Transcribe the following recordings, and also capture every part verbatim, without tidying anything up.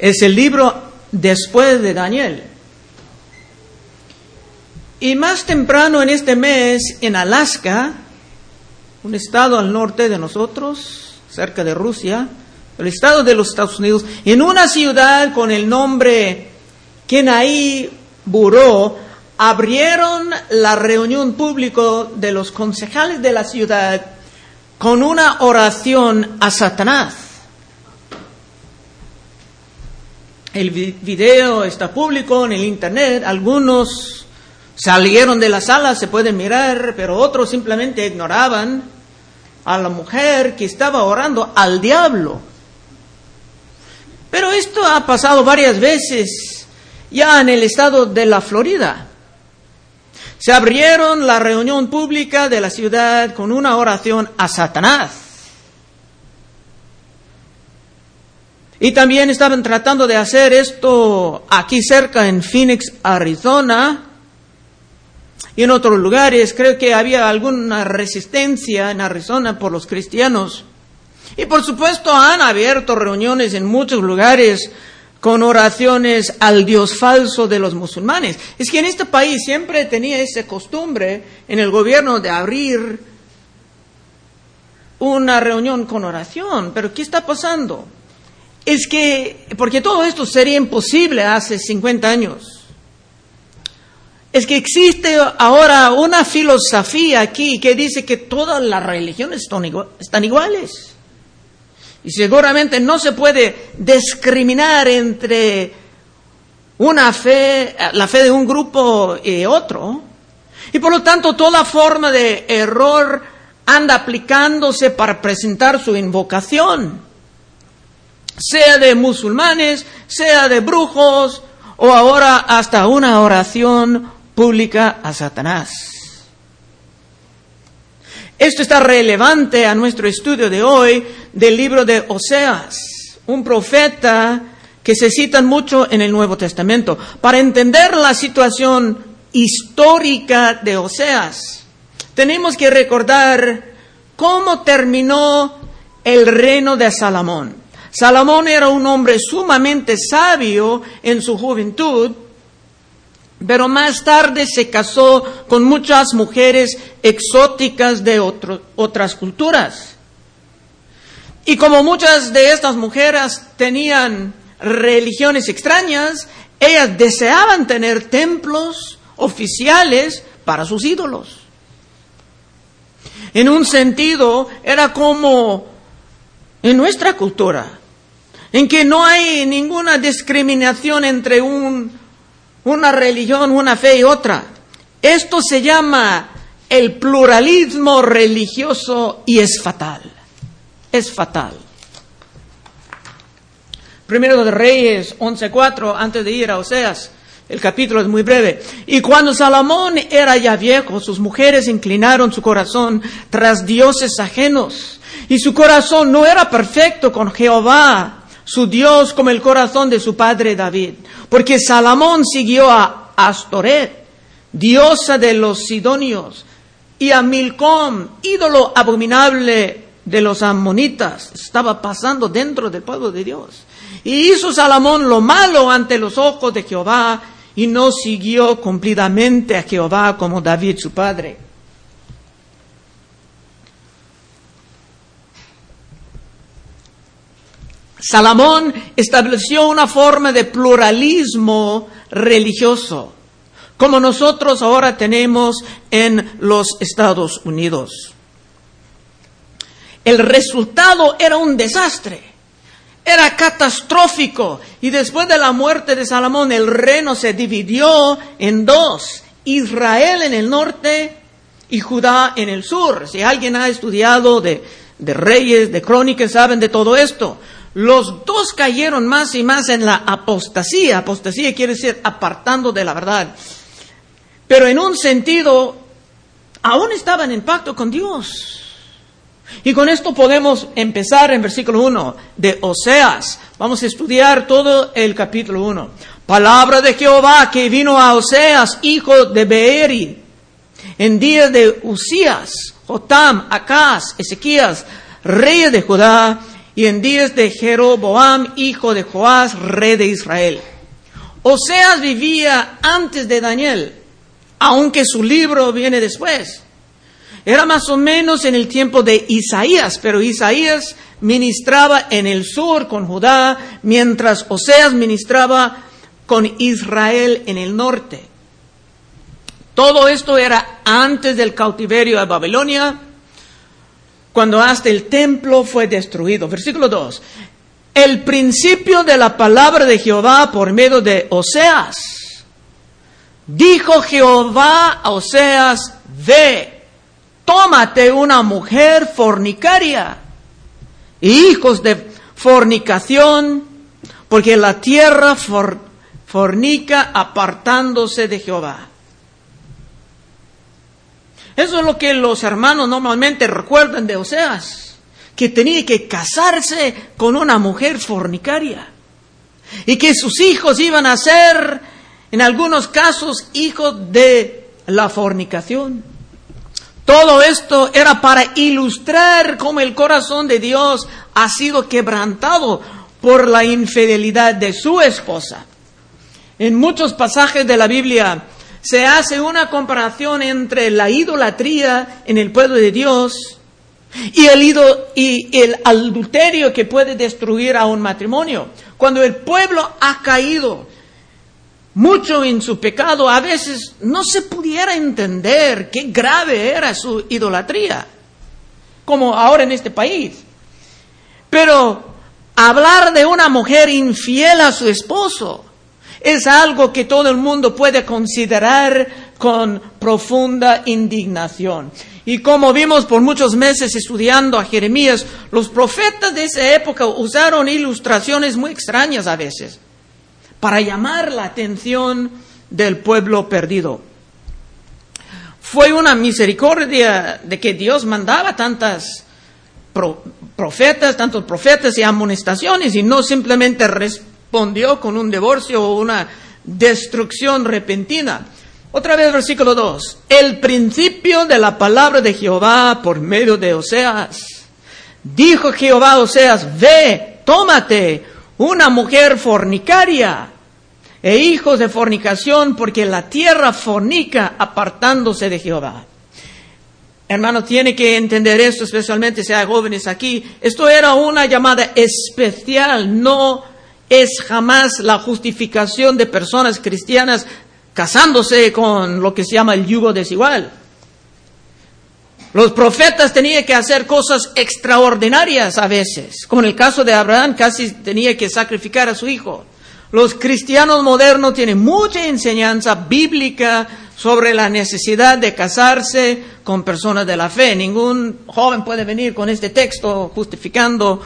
Es el libro después de Daniel. Y más temprano en este mes, en Alaska, un estado al norte de nosotros, cerca de Rusia, el estado de los Estados Unidos, en una ciudad con el nombre Kenai Buró, abrieron la reunión pública de los concejales de la ciudad con una oración a Satanás. El video está público en el internet. Algunos salieron de la sala, se pueden mirar, pero otros simplemente ignoraban a la mujer que estaba orando al diablo. Pero esto ha pasado varias veces ya en el estado de la Florida. Se abrieron la reunión pública de la ciudad con una oración a Satanás. Y también estaban tratando de hacer esto aquí cerca en Phoenix, Arizona, y en otros lugares. Creo que había alguna resistencia en Arizona por los cristianos. Y por supuesto han abierto reuniones en muchos lugares con oraciones al Dios falso de los musulmanes. Es que en este país siempre tenía esa costumbre en el gobierno de abrir una reunión con oración. Pero ¿qué está pasando? Es que, porque todo esto sería imposible hace cincuenta años. Es que existe ahora una filosofía aquí que dice que todas las religiones están iguales. Y seguramente no se puede discriminar entre una fe, la fe de un grupo y otro. Y por lo tanto, toda forma de error anda aplicándose para presentar su invocación. Sea de musulmanes, sea de brujos, o ahora hasta una oración pública a Satanás. Esto está relevante a nuestro estudio de hoy del libro de Oseas, un profeta que se cita mucho en el Nuevo Testamento. Para entender la situación histórica de Oseas, tenemos que recordar cómo terminó el reino de Salomón. Salomón era un hombre sumamente sabio en su juventud, pero más tarde se casó con muchas mujeres exóticas de otro, otras culturas. Y como muchas de estas mujeres tenían religiones extrañas, ellas deseaban tener templos oficiales para sus ídolos. En un sentido, era como en nuestra cultura, en que no hay ninguna discriminación entre un, una religión, una fe y otra. Esto se llama el pluralismo religioso y es fatal. Es fatal. Primero de Reyes once cuatro, antes de ir a Oseas, el capítulo es muy breve. Y cuando Salomón era ya viejo, sus mujeres inclinaron su corazón tras dioses ajenos. Y su corazón no era perfecto con Jehová, su Dios, como el corazón de su padre David. Porque Salomón siguió a Astoret, diosa de los sidonios, y a Milcom, ídolo abominable de los amonitas. Estaba pasando dentro del pueblo de Dios. Y hizo Salomón lo malo ante los ojos de Jehová, y no siguió cumplidamente a Jehová como David su padre. Salomón estableció una forma de pluralismo religioso, como nosotros ahora tenemos en los Estados Unidos. El resultado era un desastre, era catastrófico, y después de la muerte de Salomón, el reino se dividió en dos: Israel en el norte y Judá en el sur. Si alguien ha estudiado de, de Reyes, de Crónicas, saben de todo esto. Los dos cayeron más y más en la apostasía. Apostasía quiere decir apartando de la verdad. Pero en un sentido, aún estaban en pacto con Dios. Y con esto podemos empezar en versículo uno de Oseas. Vamos a estudiar todo el capítulo uno. Palabra de Jehová que vino a Oseas, hijo de Beeri, en días de Usías, Jotam, Acaz, Ezequías, reyes de Judá, y en días de Jeroboam, hijo de Joás, rey de Israel. Oseas vivía antes de Daniel, aunque su libro viene después. Era más o menos en el tiempo de Isaías, pero Isaías ministraba en el sur con Judá, mientras Oseas ministraba con Israel en el norte. Todo esto era antes del cautiverio de Babilonia, cuando hasta el templo fue destruido. Versículo dos. El principio de la palabra de Jehová por medio de Oseas. Dijo Jehová a Oseas, ve, tómate una mujer fornicaria y hijos de fornicación, porque la tierra for, fornica apartándose de Jehová. Eso es lo que los hermanos normalmente recuerdan de Oseas, que tenía que casarse con una mujer fornicaria y que sus hijos iban a ser, en algunos casos, hijos de la fornicación. Todo esto era para ilustrar cómo el corazón de Dios ha sido quebrantado por la infidelidad de su esposa. En muchos pasajes de la Biblia se hace una comparación entre la idolatría en el pueblo de Dios y el, ido, y el adulterio que puede destruir a un matrimonio. Cuando el pueblo ha caído mucho en su pecado, a veces no se pudiera entender qué grave era su idolatría, como ahora en este país. Pero hablar de una mujer infiel a su esposo es algo que todo el mundo puede considerar con profunda indignación. Y como vimos por muchos meses estudiando a Jeremías, los profetas de esa época usaron ilustraciones muy extrañas a veces para llamar la atención del pueblo perdido. Fue una misericordia de que Dios mandaba tantas pro, profetas, tantos profetas y amonestaciones, y no simplemente respondió con un divorcio o una destrucción repentina. Otra vez versículo dos. El principio de la palabra de Jehová por medio de Oseas. Dijo Jehová a Oseas, ve, tómate una mujer fornicaria e hijos de fornicación, porque la tierra fornica apartándose de Jehová. Hermano, tiene que entender esto, especialmente si hay jóvenes aquí. Esto era una llamada especial, no es jamás la justificación de personas cristianas casándose con lo que se llama el yugo desigual. Los profetas tenían que hacer cosas extraordinarias a veces, como en el caso de Abraham, casi tenía que sacrificar a su hijo. Los cristianos modernos tienen mucha enseñanza bíblica sobre la necesidad de casarse con personas de la fe. Ningún joven puede venir con este texto justificando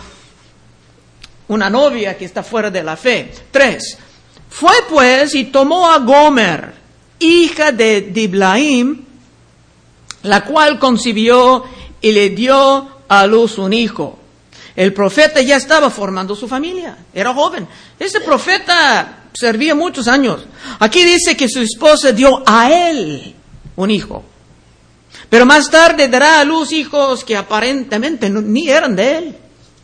una novia que está fuera de la fe. Tres. Fue pues y tomó a Gomer, hija de Diblaim, la cual concibió y le dio a luz un hijo. El profeta ya estaba formando su familia, era joven. Ese profeta servía muchos años. Aquí dice que su esposa dio a él un hijo. Pero más tarde dará a luz hijos que aparentemente no, ni eran de él.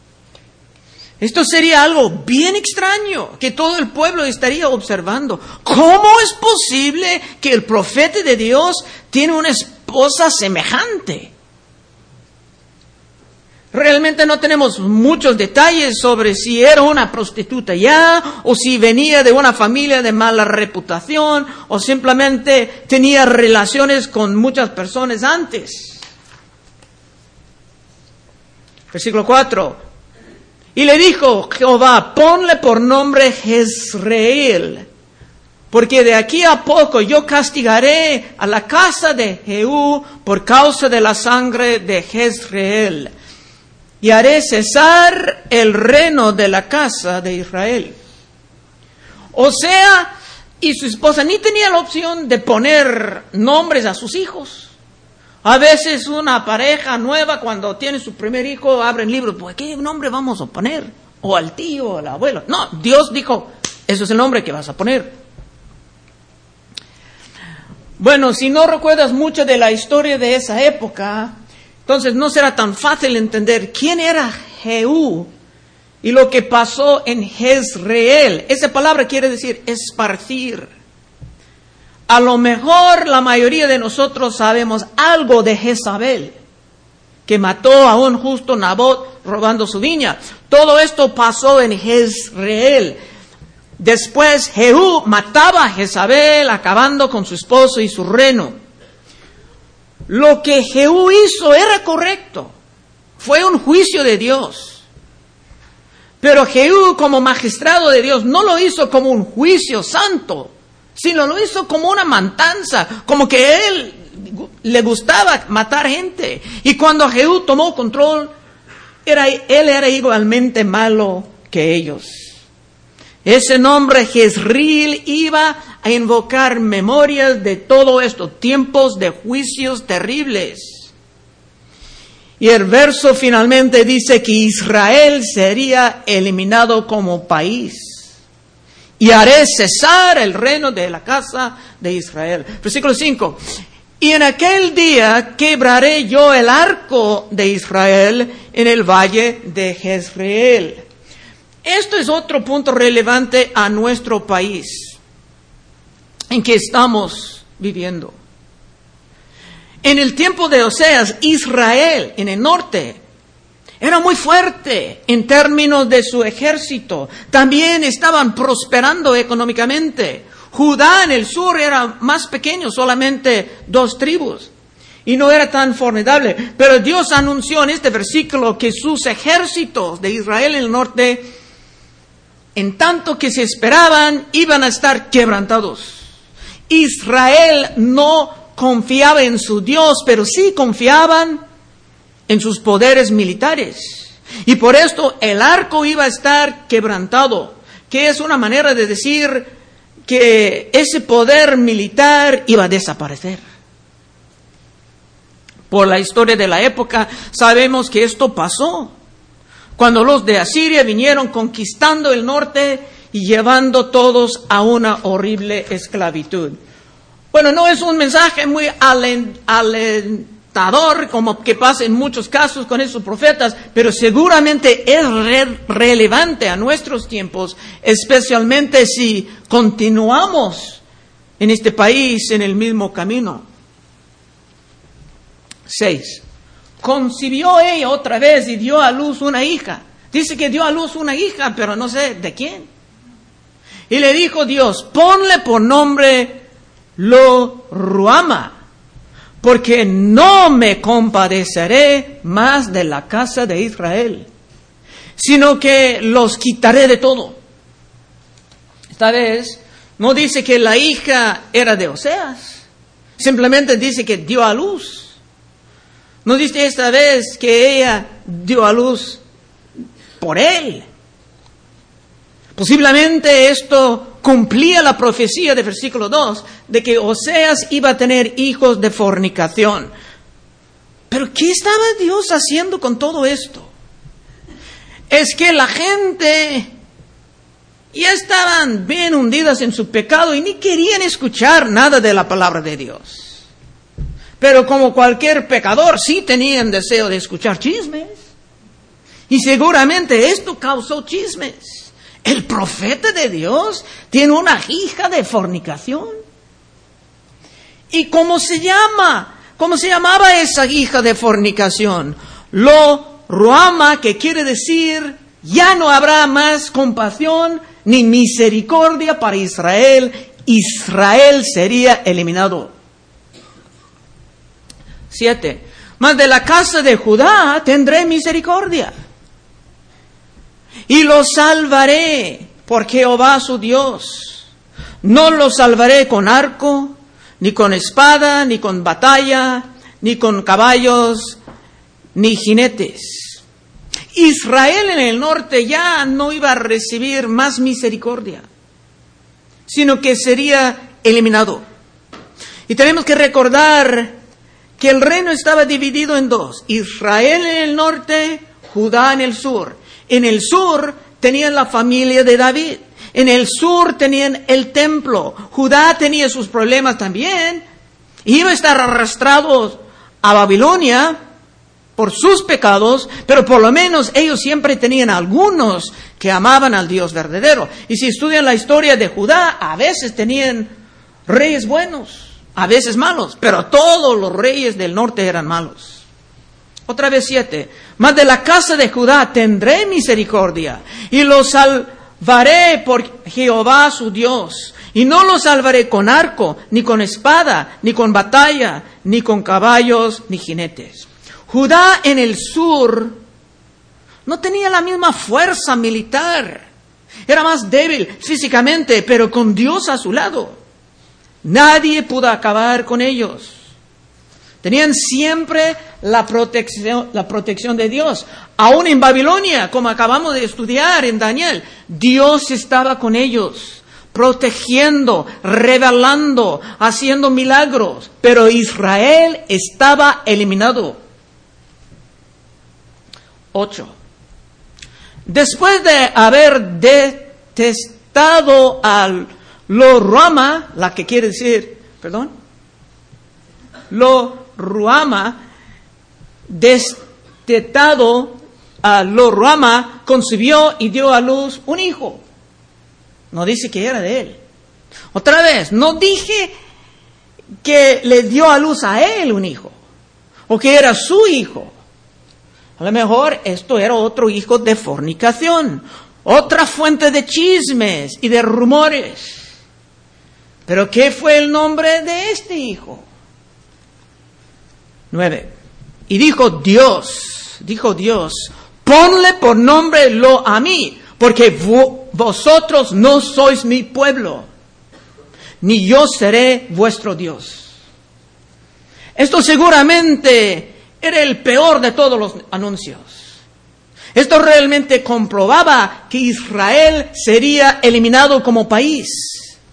Esto sería algo bien extraño que todo el pueblo estaría observando. ¿Cómo es posible que el profeta de Dios tiene una esposa semejante? Realmente no tenemos muchos detalles sobre si era una prostituta ya, o si venía de una familia de mala reputación, o simplemente tenía relaciones con muchas personas antes. Versículo cuatro. Y le dijo Jehová, ponle por nombre Jezreel, porque de aquí a poco yo castigaré a la casa de Jehú por causa de la sangre de Jezreel, y haré cesar el reino de la casa de Israel. O sea, y su esposa ni tenía la opción de poner nombres a sus hijos. A veces una pareja nueva, cuando tiene su primer hijo, abren libros, pues ¿qué nombre vamos a poner? O al tío, o al abuelo. No, Dios dijo, eso es el nombre que vas a poner. Bueno, si no recuerdas mucho de la historia de esa época, entonces no será tan fácil entender quién era Jehú y lo que pasó en Jezreel. Esa palabra quiere decir esparcir. A lo mejor la mayoría de nosotros sabemos algo de Jezabel, que mató a un justo Nabot robando su viña. Todo esto pasó en Jezreel. Después Jehú mataba a Jezabel, acabando con su esposo y su reino. Lo que Jehú hizo era correcto. Fue un juicio de Dios. Pero Jehú, como magistrado de Dios, no lo hizo como un juicio santo, sino lo hizo como una matanza, como que él le gustaba matar gente. Y cuando Jehú tomó control, era, él era igualmente malo que ellos. Ese nombre Jezreel iba a invocar memorias de todo esto, tiempos de juicios terribles. Y el verso finalmente dice que Israel sería eliminado como país. Y haré cesar el reino de la casa de Israel. Versículo cinco. Y en aquel día quebraré yo el arco de Israel en el valle de Jezreel. Esto es otro punto relevante a nuestro país, en que estamos viviendo. En el tiempo de Oseas, Israel, en el norte, era muy fuerte en términos de su ejército. También estaban prosperando económicamente. Judá en el sur era más pequeño, solamente dos tribus, y no era tan formidable. Pero Dios anunció en este versículo que sus ejércitos de Israel en el norte, en tanto que se esperaban, iban a estar quebrantados. Israel no confiaba en su Dios, pero sí confiaban en sus poderes militares. Y por esto el arco iba a estar quebrantado, que es una manera de decir que ese poder militar iba a desaparecer. Por la historia de la época sabemos que esto pasó. Cuando los de Asiria vinieron conquistando el norte y llevando todos a una horrible esclavitud. Bueno, no es un mensaje muy alentador como que pasa en muchos casos con esos profetas, pero seguramente es re- relevante a nuestros tiempos, especialmente si continuamos en este país en el mismo camino. Seis. Concibió ella otra vez y dio a luz una hija. Dice que dio a luz una hija, pero no sé de quién. Y le dijo Dios, ponle por nombre Lo Ruama, porque no me compadeceré más de la casa de Israel, sino que los quitaré de todo. Esta vez no dice que la hija era de Oseas, simplemente dice que dio a luz. No dice esta vez que ella dio a luz por él. Posiblemente esto cumplía la profecía de versículo dos, de que Oseas iba a tener hijos de fornicación. Pero ¿qué estaba Dios haciendo con todo esto? Es que la gente ya estaban bien hundidas en su pecado y ni querían escuchar nada de la palabra de Dios. Pero como cualquier pecador, sí tenían deseo de escuchar chismes. Y seguramente esto causó chismes. El profeta de Dios tiene una hija de fornicación. ¿Y cómo se llama? ¿Cómo se llamaba esa hija de fornicación? Lo Ruama, que quiere decir, ya no habrá más compasión ni misericordia para Israel. Israel sería eliminado. Siete. Mas de la casa de Judá tendré misericordia. Y los salvaré por Jehová su Dios. No los salvaré con arco, ni con espada, ni con batalla, ni con caballos, ni jinetes. Israel en el norte ya no iba a recibir más misericordia, sino que sería eliminado. Y tenemos que recordar que el reino estaba dividido en dos: Israel en el norte, Judá en el sur. En el sur tenían la familia de David. En el sur tenían el templo. Judá tenía sus problemas también. Iba a estar arrastrado a Babilonia. por sus pecados, pero por lo menos ellos siempre tenían algunos que amaban al Dios verdadero. Y si estudian la historia de Judá, a veces tenían reyes buenos, a veces malos, pero todos los reyes del norte eran malos. Otra vez siete. Mas de la casa de Judá tendré misericordia y los salvaré por Jehová su Dios. Y no los salvaré con arco, ni con espada, ni con batalla, ni con caballos, ni jinetes. Judá en el sur no tenía la misma fuerza militar. Era más débil físicamente, pero con Dios a su lado. Nadie pudo acabar con ellos. Tenían siempre la protección, la protección de Dios. Aún en Babilonia, como acabamos de estudiar en Daniel, Dios estaba con ellos, protegiendo, revelando, haciendo milagros. Pero Israel estaba eliminado. Ocho. Después de haber detestado al Lo Ruama, la que quiere decir, perdón, Lo Ruama, destetado a Lo Ruama, concibió y dio a luz un hijo. No dice que era de él. Otra vez, no dije que le dio a luz a él un hijo, o que era su hijo. A lo mejor esto era otro hijo de fornicación, otra fuente de chismes y de rumores. Pero ¿qué fue el nombre de este hijo? Nueve. Y dijo Dios, dijo Dios, ponle por nombre Lo Amí, porque vo- vosotros no sois mi pueblo, ni yo seré vuestro Dios. Esto seguramente era el peor de todos los anuncios. Esto realmente comprobaba que Israel sería eliminado como país.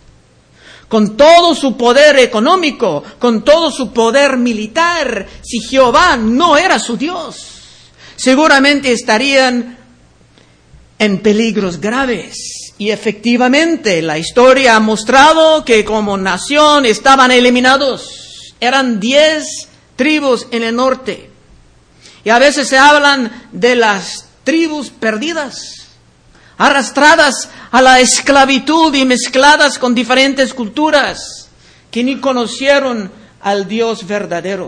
Con todo su poder económico, con todo su poder militar, si Jehová no era su Dios, seguramente estarían en peligros graves. Y efectivamente, la historia ha mostrado que como nación estaban eliminados. Eran diez tribus en el norte. Y a veces se hablan de las tribus perdidas, arrastradas a la esclavitud y mezcladas con diferentes culturas que ni conocieron al Dios verdadero.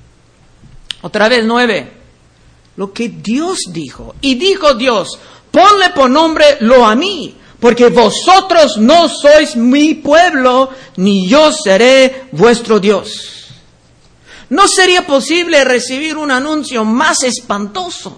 Otra vez nueve. Lo que Dios dijo. Y dijo Dios, ponle por nombre Lo Amí, porque vosotros no sois mi pueblo, ni yo seré vuestro Dios. No sería posible recibir un anuncio más espantoso.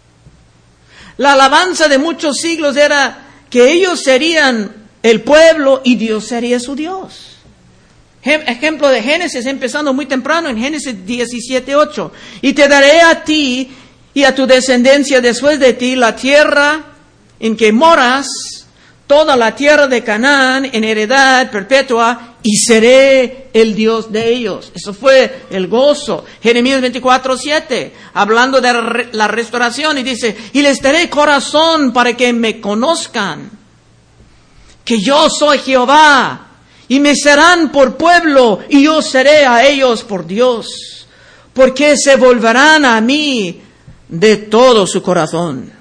La alabanza de muchos siglos era que ellos serían el pueblo y Dios sería su Dios. Ejemplo de Génesis, empezando muy temprano en Génesis diecisiete ocho. Y te daré a ti y a tu descendencia después de ti la tierra en que moras, toda la tierra de Canaán en heredad perpetua, y seré el Dios de ellos. Eso fue el gozo. Jeremías veinticuatro siete, hablando de la restauración, y dice, y les daré corazón para que me conozcan, que yo soy Jehová, y me serán por pueblo, y yo seré a ellos por Dios, porque se volverán a mí de todo su corazón.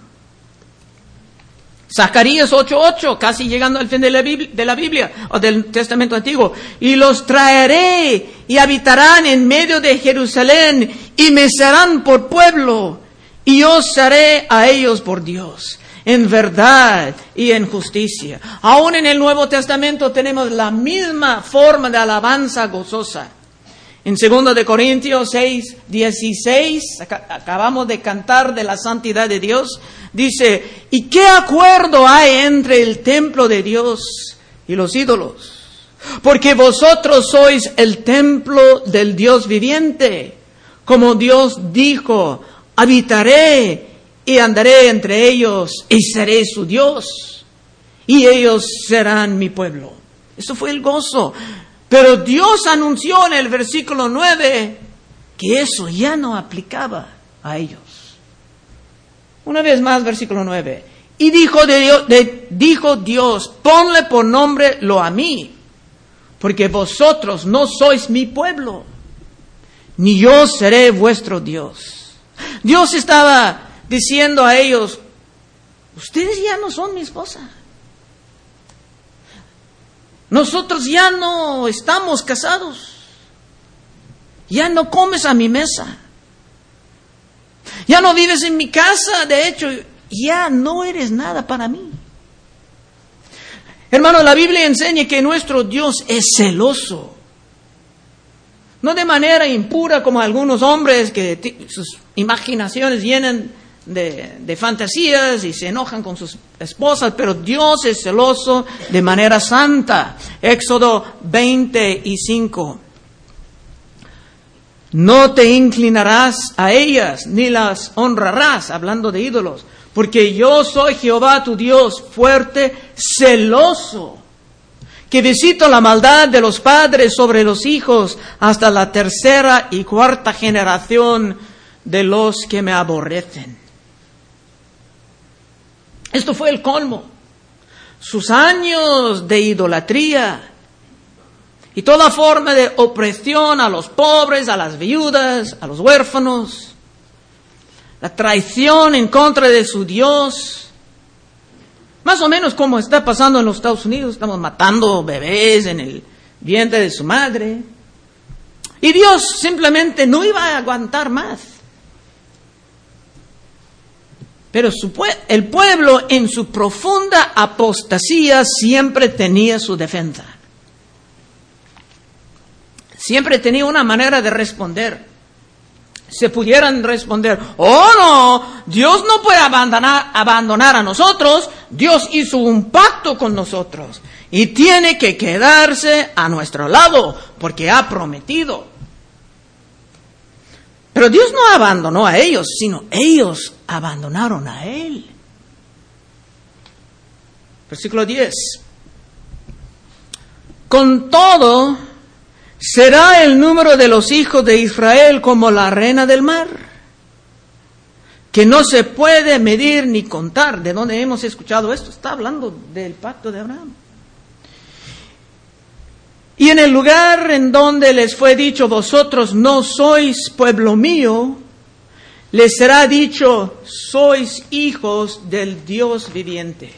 Zacarías ocho ocho, casi llegando al fin de la, Biblia, de la Biblia, o del Testamento Antiguo. Y los traeré y habitarán en medio de Jerusalén y me serán por pueblo y yo seré a ellos por Dios, en verdad y en justicia. Aún en el Nuevo Testamento tenemos la misma forma de alabanza gozosa. En segundo de Corintios seis dieciséis, acabamos de cantar de la santidad de Dios, dice, ¿y qué acuerdo hay entre el templo de Dios y los ídolos? Porque vosotros sois el templo del Dios viviente. Como Dios dijo, habitaré y andaré entre ellos y seré su Dios, y ellos serán mi pueblo. Eso fue el gozo. Pero Dios anunció en el versículo nueve que eso ya no aplicaba a ellos. Una vez más, versículo nueve. Y dijo, de Dios, de, dijo Dios, ponle por nombre Lo Amí, porque vosotros no sois mi pueblo, ni yo seré vuestro Dios. Dios estaba diciendo a ellos, ustedes ya no son mi esposa. Nosotros ya no estamos casados. Ya no comes a mi mesa. Ya no vives en mi casa. De hecho, ya no eres nada para mí. Hermano, la Biblia enseña que nuestro Dios es celoso. No de manera impura como algunos hombres que t- sus imaginaciones llenan de, de fantasías y se enojan con sus esposas, pero Dios es celoso de manera santa. Éxodo veinte y cinco. No te inclinarás a ellas ni las honrarás, hablando de ídolos, porque yo soy Jehová tu Dios, fuerte, celoso, que visito la maldad de los padres sobre los hijos hasta la tercera y cuarta generación de los que me aborrecen. Esto fue el colmo. Sus años de idolatría y toda forma de opresión a los pobres, a las viudas, a los huérfanos, la traición en contra de su Dios. Más o menos como está pasando en los Estados Unidos, estamos matando bebés en el vientre de su madre. Y Dios simplemente no iba a aguantar más. Pero su, el pueblo en su profunda apostasía siempre tenía su defensa. Siempre tenía una manera de responder. Se pudieran responder, oh no, Dios no puede abandonar, abandonar a nosotros, Dios hizo un pacto con nosotros y tiene que quedarse a nuestro lado porque ha prometido. Pero Dios no abandonó a ellos, sino ellos abandonaron a Él. Versículo diez. Con todo, será el número de los hijos de Israel como la arena del mar, que no se puede medir ni contar. ¿De dónde hemos escuchado esto? Está hablando del pacto de Abraham. Y en el lugar en donde les fue dicho, vosotros no sois pueblo mío, les será dicho, sois hijos del Dios viviente.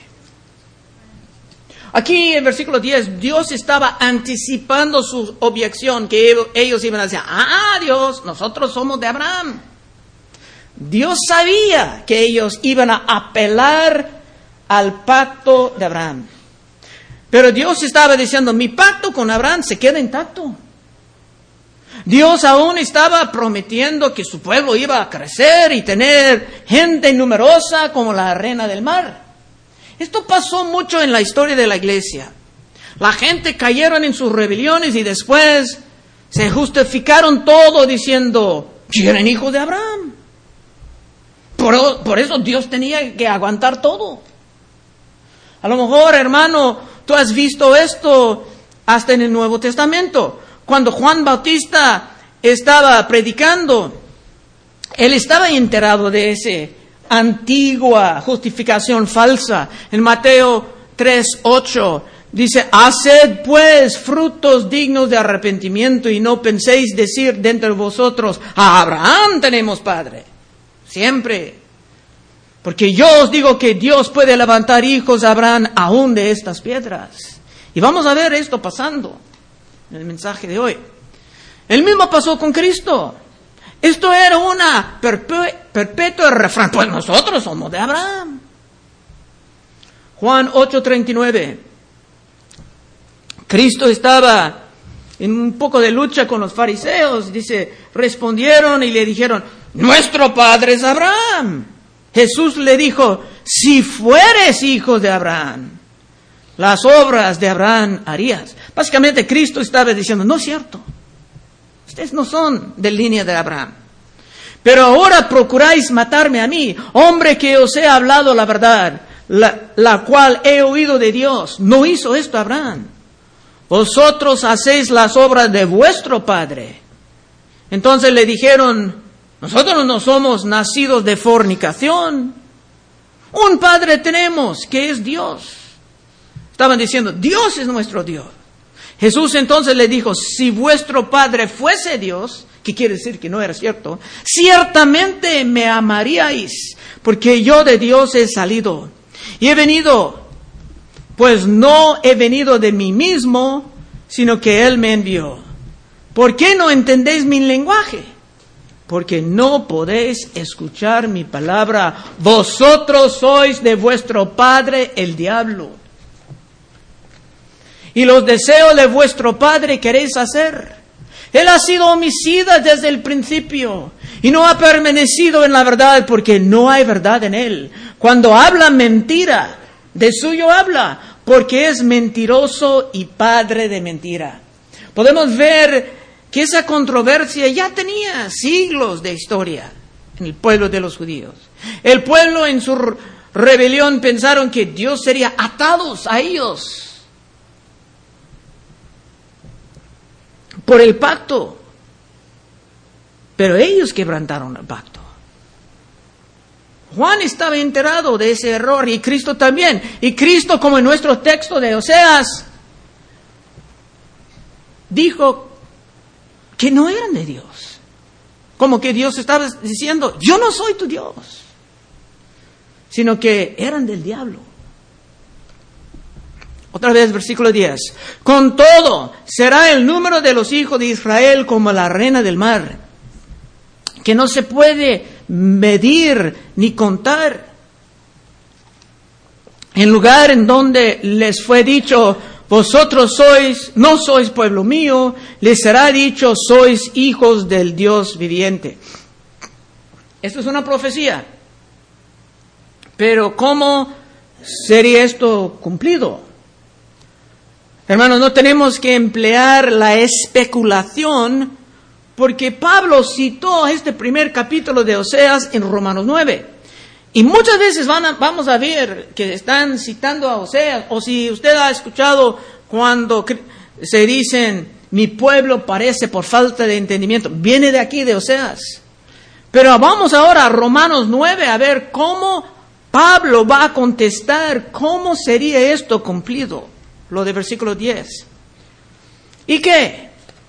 Aquí en versículo diez, Dios estaba anticipando su objeción, que ellos iban a decir, ah, Dios, nosotros somos de Abraham. Dios sabía que ellos iban a apelar al pacto de Abraham. Pero Dios estaba diciendo, mi pacto con Abraham se queda intacto. Dios aún estaba prometiendo que su pueblo iba a crecer y tener gente numerosa como la arena del mar. Esto pasó mucho en la historia de la iglesia. La gente cayeron en sus rebeliones y después se justificaron todo diciendo, eran hijos de Abraham. Por, por eso Dios tenía que aguantar todo. A lo mejor, hermano, tú has visto esto hasta en el Nuevo Testamento. Cuando Juan Bautista estaba predicando, él estaba enterado de ese antigua justificación falsa. En Mateo tres ocho dice, haced pues frutos dignos de arrepentimiento y no penséis decir dentro de vosotros, a Abraham tenemos padre. Siempre. Porque yo os digo que Dios puede levantar hijos a Abraham aún de estas piedras. Y vamos a ver esto pasando en el mensaje de hoy. El mismo pasó con Cristo. Esto era una perpe- perpetua refrán. Pues nosotros somos de Abraham. Juan ocho treinta y nueve. Cristo estaba en un poco de lucha con los fariseos. Dice, respondieron y le dijeron, nuestro padre es Abraham. Jesús le dijo, si fueres hijo de Abraham, las obras de Abraham harías. Básicamente Cristo estaba diciendo, no es cierto. Ustedes no son de línea de Abraham. Pero ahora procuráis matarme a mí, hombre que os he hablado la verdad, la, la cual he oído de Dios. No hizo esto Abraham. Vosotros hacéis las obras de vuestro padre. Entonces le dijeron, nosotros no somos nacidos de fornicación. Un padre tenemos, que es Dios. Estaban diciendo, Dios es nuestro Dios. Jesús entonces le dijo, si vuestro padre fuese Dios, que quiere decir que no era cierto, ciertamente me amaríais, porque yo de Dios he salido y he venido, pues no he venido de mí mismo, sino que Él me envió. ¿Por qué no entendéis mi lenguaje? Porque no podéis escuchar mi palabra. Vosotros sois de vuestro padre el diablo, y los deseos de vuestro padre queréis hacer. Él ha sido homicida desde el principio y no ha permanecido en la verdad, porque no hay verdad en él. Cuando habla mentira, de suyo habla, porque es mentiroso y padre de mentira. Podemos ver que esa controversia ya tenía siglos de historia en el pueblo de los judíos. El pueblo en su rebelión pensaron que Dios sería atados a ellos por el pacto, pero ellos quebrantaron el pacto. Juan estaba enterado de ese error, y Cristo también. Y Cristo, como en nuestro texto de Oseas, dijo que no eran de Dios. Como que Dios estaba diciendo, yo no soy tu Dios, sino que eran del diablo. Otra vez, versículo diez. Con todo, será el número de los hijos de Israel como la arena del mar, que no se puede medir ni contar. En lugar en donde les fue dicho, vosotros sois, no sois pueblo mío, les será dicho, sois hijos del Dios viviente. Esto es una profecía. Pero ¿cómo sería esto cumplido? Hermanos, no tenemos que emplear la especulación, porque Pablo citó este primer capítulo de Oseas en Romanos nueve. Y muchas veces van a, vamos a ver que están citando a Oseas, o si usted ha escuchado cuando se dicen, mi pueblo parece por falta de entendimiento, viene de aquí, de Oseas. Pero vamos ahora a Romanos nueve a ver cómo Pablo va a contestar cómo sería esto cumplido. Lo de versículo diez. ¿Y qué?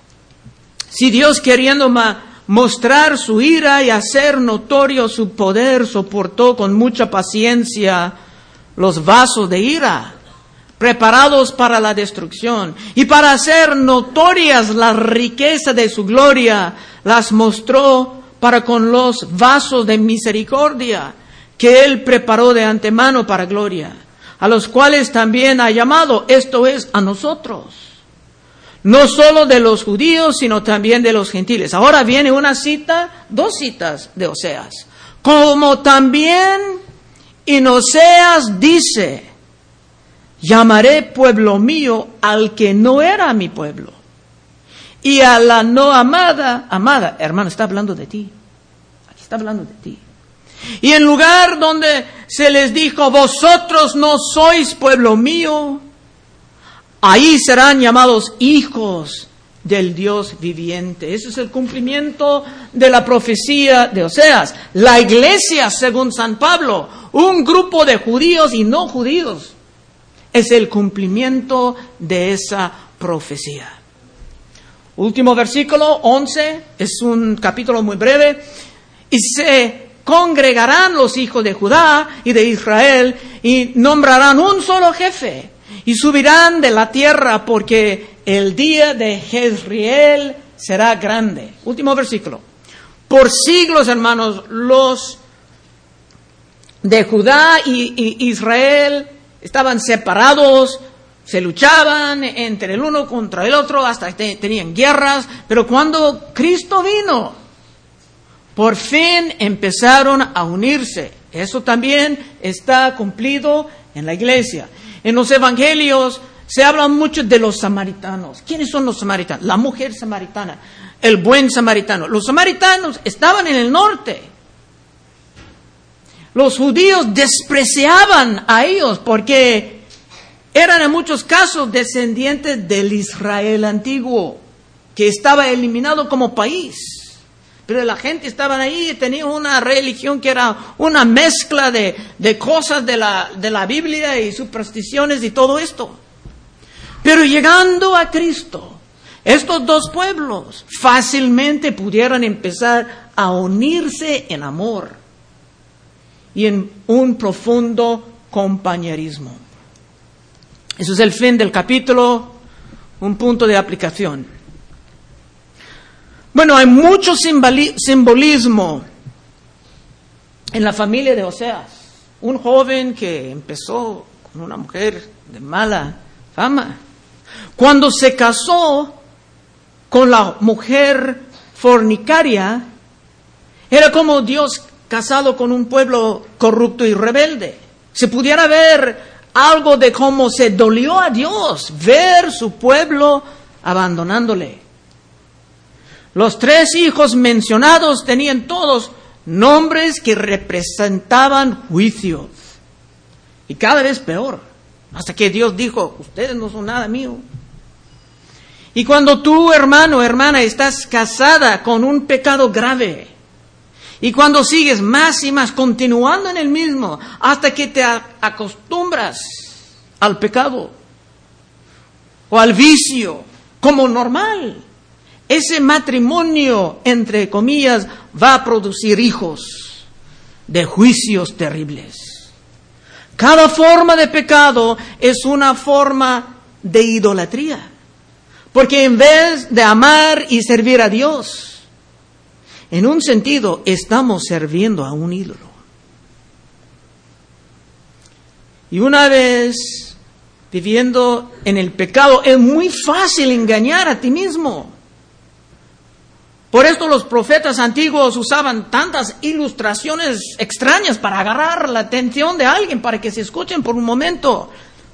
Si Dios, queriendo ma- mostrar su ira y hacer notorio su poder, soportó con mucha paciencia los vasos de ira, preparados para la destrucción, y para hacer notorias la riqueza de su gloria, las mostró para con los vasos de misericordia, que Él preparó de antemano para gloria, a los cuales también ha llamado, esto es, a nosotros, no solo de los judíos, sino también de los gentiles. Ahora viene una cita, dos citas de Oseas. Como también en Oseas dice, llamaré pueblo mío al que no era mi pueblo, y a la no amada, amada, hermano, está hablando de ti, aquí está hablando de ti. Y en lugar donde se les dijo, vosotros no sois pueblo mío, ahí serán llamados hijos del Dios viviente. Ese es el cumplimiento de la profecía de Oseas. La iglesia, según San Pablo, un grupo de judíos y no judíos, es el cumplimiento de esa profecía. Último versículo, once, es un capítulo muy breve. Y se congregarán los hijos de Judá y de Israel y nombrarán un solo jefe y subirán de la tierra, porque el día de Jezreel será grande. Último versículo. Por siglos, hermanos, los de Judá y, y Israel estaban separados, se luchaban entre el uno contra el otro, hasta que tenían guerras, pero cuando Cristo vino, por fin empezaron a unirse. Eso también está cumplido en la iglesia. En los evangelios se habla mucho de los samaritanos. ¿Quiénes son los samaritanos? La mujer samaritana, el buen samaritano. Los samaritanos estaban en el norte. Los judíos despreciaban a ellos porque eran en muchos casos descendientes del Israel antiguo, que estaba eliminado como país. Pero la gente estaba ahí, tenía una religión que era una mezcla de, de cosas de la, de la Biblia y supersticiones y todo esto. Pero llegando a Cristo, estos dos pueblos fácilmente pudieran empezar a unirse en amor y en un profundo compañerismo. Eso es el fin del capítulo, un punto de aplicación. Bueno, hay mucho simboli- simbolismo en la familia de Oseas. Un joven que empezó con una mujer de mala fama. Cuando se casó con la mujer fornicaria, era como Dios casado con un pueblo corrupto y rebelde. Se pudiera ver algo de cómo se dolió a Dios ver su pueblo abandonándole. Los tres hijos mencionados tenían todos nombres que representaban juicios. Y cada vez peor, hasta que Dios dijo, ustedes no son nada mío. Y cuando tú, hermano, hermana, estás casada con un pecado grave, y cuando sigues más y más continuando en el mismo, hasta que te acostumbras al pecado o al vicio como normal, ese matrimonio, entre comillas, va a producir hijos de juicios terribles. Cada forma de pecado es una forma de idolatría, porque en vez de amar y servir a Dios, en un sentido, estamos sirviendo a un ídolo. Y una vez viviendo en el pecado, es muy fácil engañar a ti mismo. Por esto los profetas antiguos usaban tantas ilustraciones extrañas para agarrar la atención de alguien, para que se escuchen por un momento.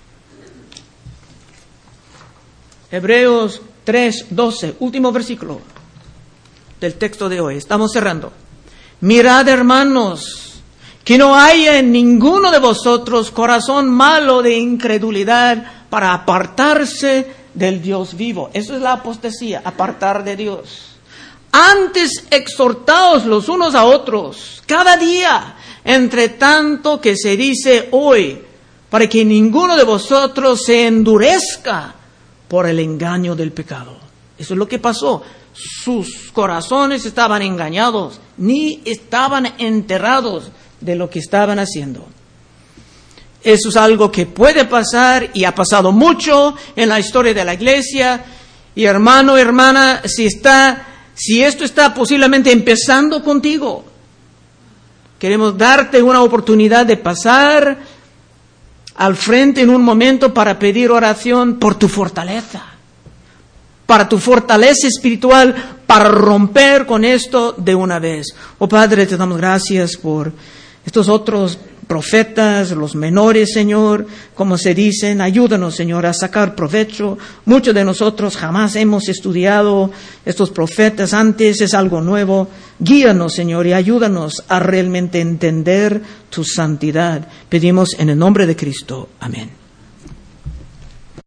Hebreos tres doce, último versículo del texto de hoy. Estamos cerrando. Mirad, hermanos, que no haya en ninguno de vosotros corazón malo de incredulidad para apartarse del Dios vivo. Eso es la apostasía, apartar de Dios. Antes exhortaos los unos a otros, cada día, entre tanto que se dice hoy, para que ninguno de vosotros se endurezca por el engaño del pecado. Eso es lo que pasó. Sus corazones estaban engañados, ni estaban enterados de lo que estaban haciendo. Eso es algo que puede pasar y ha pasado mucho en la historia de la iglesia. Y hermano, hermana, si está, si esto está posiblemente empezando contigo, queremos darte una oportunidad de pasar al frente en un momento para pedir oración por tu fortaleza. Para tu fortaleza espiritual, para romper con esto de una vez. Oh Padre, te damos gracias por estos otros profetas, los menores, Señor, como se dicen. Ayúdanos, Señor, a sacar provecho. Muchos de nosotros jamás hemos estudiado estos profetas antes, es algo nuevo. Guíanos, Señor, y ayúdanos a realmente entender tu santidad. Pedimos en el nombre de Cristo. Amén.